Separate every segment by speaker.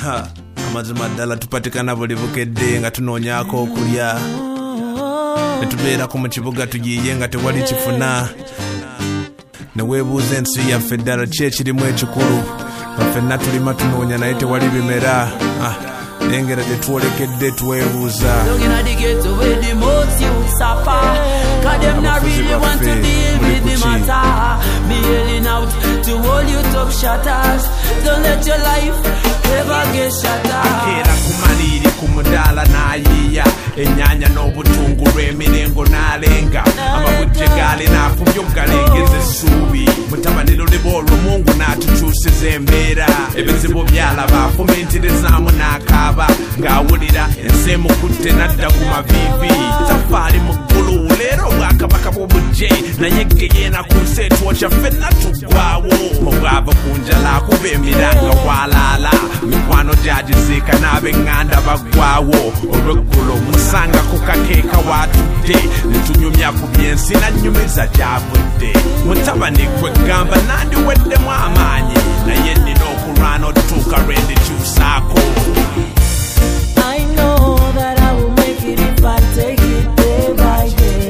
Speaker 1: amazima ddala tupatikana buli bukedde nga tunoonyaako okulya ne tubeerako mu kibuga tugiye nga tewali kifuna ne weebuuza ensi yaffe ddala ki ekirimu ekikulu nga ffenna tulima tunoonya naye tewali bimera nengera tetwolekedde twebuuza akeera kumaliri ku mudaala n'ayiiya ennyanya n'obutungulu emirengo n'alenga amabujje gaale n'afubye okugalengeza essuubi mutabaniro liba olwo Mungu n'atukyusiza embeera ebizibu byalaba afumenterezaamu n'akaaba ng'awulira ensi emukutte n'adda ku maviivi tafaali mu ggulu leero obwakabaka bw'obujje naye geyeena ku nsi etwokya ffenna tuggwawo obwava ku njala akuba emiranga bwalaala mikwano gyagiziika n'ab'eŋŋanda baggwawo olw'eggulo musanga ku kakeeka waatudde ne tunyumya ku byensi nannyumiza gyavudde mutabani gwe gamba nandiweddemu amaanyi naye nnina okulwana otutuuka lwe ndikyusaako.
Speaker 2: I know that I will make it if I take it day by day.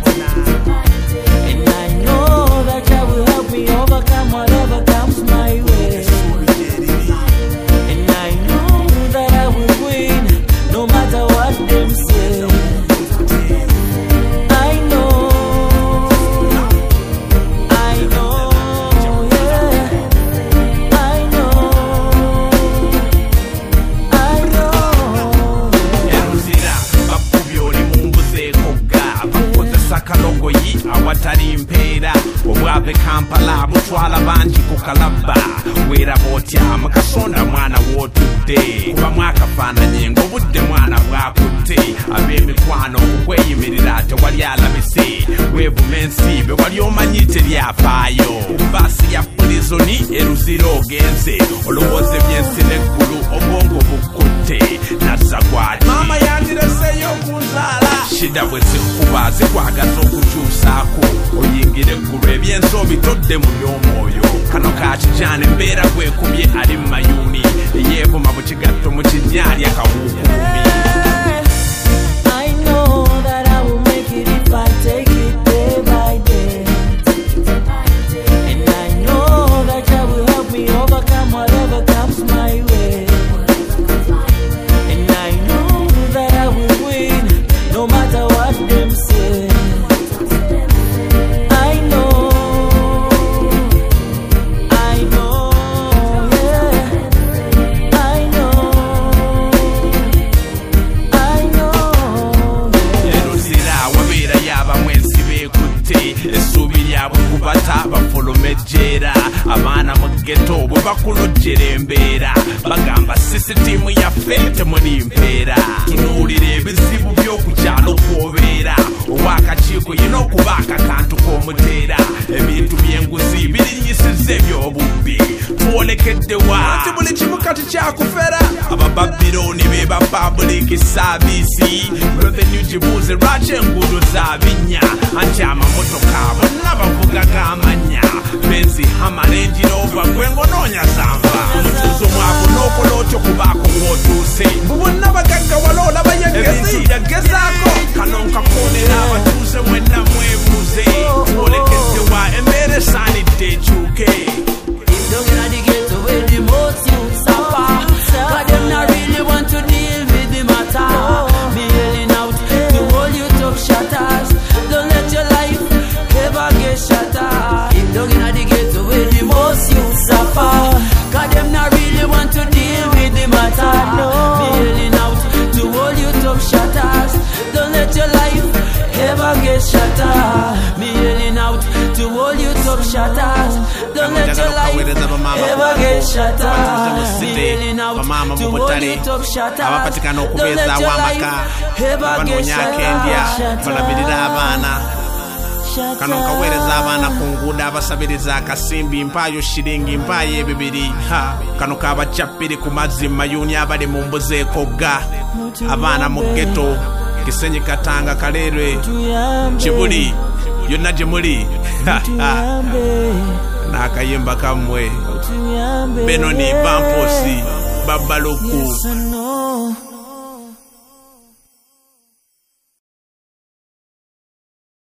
Speaker 2: And I know that God will help me overcome whatever comes my way. And I know that I will win no matter what them say. I know, yeah. I know.
Speaker 1: Eruzira bakubi oli mumbuzeeko ga bakozesa kalogoyi awatali mpeera obwave Kampala butwala bangi ku kalabba weeraba otya Mukasonda mwana w'otudde kuba mwakafaananye ng'obudde mwana bwakutte ab'emikwano okukweyimirira tewali alabise weevuma ensi be wali omanyi teryafaayo baasi ya pulizoni Eruzira ogenze olowooza ebyensi n'eggulu obwongo bukutte nassa gwali maama yandireseeyo okunzaala shida bwe zikuba zikwagaza okukyusaako oyingira eggulu ebyensi obitodde mu by'omwoyo kano kakijana embeera gwekubye ali mu mayuuni eyeevuma mu kigatto mu kinyaali akawuukumi.
Speaker 2: I know that I will make it if I take it day by day. And I know that God will help me overcome whatever comes my way. And I know that I will win no matter what them say. I know, yeah. I know,
Speaker 1: Eruzira wabeera y'abamu ensi beekutte essuubi lyabwe kubata bafuluma ejjeera abaana mu ghetto bwe bakulojjera embeera bagamba sisitiimu yaffe temuli mpeera tunuulira ebizibu by'oku kyalo kw'obeera obwakakiiko yina okuba akakantu k'omuteera ebintu by'enguzi birinyisiza eby'obubbi twolekeddewa ati buli kimu kati kyakufera abababirooni be ba public service revenue gibuuze lwaki enguudo zabinnya anti amamotoka bonna bavuga g'amannya benzi hama Range Rover gwe ngonoonya zanva omutuuzo mwavu n'okola otyo kubaako ng'otuuse bonna bagaggawala olaba yagezi yagezaako kano nkakoonera abatuuze mwenna mwebuuze twolekeddewa embeera esaanidde ekyuke.
Speaker 2: Down in the ghetto where the most youth suffer, 'cause them not really want to deal with the matter. Me yelling out to all you top shatters, don't let your life ever get shattered. Down in the ghetto where the most youth suffer, 'cause them not really want to deal with the matter. Me yelling out to all you top shatters, don't let your life ever get shattered. Me yelling out to all you top shatters, don't let your life ever get shattered. Me yelling out to all you top shatters,
Speaker 1: abapatikana
Speaker 2: don't
Speaker 1: okubeeza
Speaker 2: let your
Speaker 1: aw'amaka
Speaker 2: life ever get
Speaker 1: banoonya akendya balabirira abaana kano kaweereza abaana ku nguudo abasabiriza akasimbi mpaayo shiringi mpaayo ebibiri kano kabacappiri ku mazzi mayuuni abali mu mbuzeeko ga abaana mu ghetto Kisenyi Katanga Kaleerwe Kibuli yonna gye muli n'akayimba kammwe Benoni Bamposi babaluku.
Speaker 2: Yes, I know.